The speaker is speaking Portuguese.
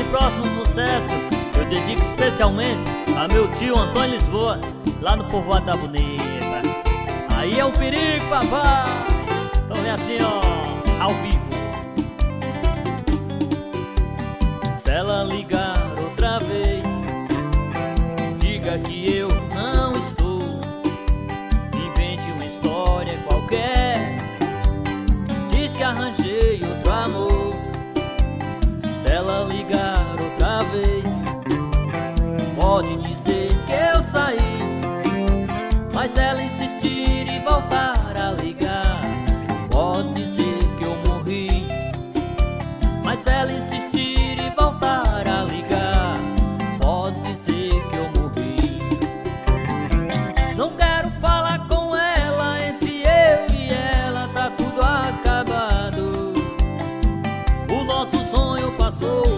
próximo sucesso eu dedico especialmente a meu tio Antônio Lisboa, lá no povoado da Bonita. Aí é o perigo, papai. Então é assim, ó, ao vivo. Se ela ligar outra vez, diga que eu não estou. Invente uma história qualquer, diz que arranjei outro amor. Se ela ligar outra vez, pode dizer que eu saí, mas se ela insistir e voltar a ligar, pode dizer que eu morri. Mas se ela insistir e voltar a ligar, pode dizer que eu morri. Não quero falar com ela, entre eu e ela tá tudo acabado. O nosso sonho passou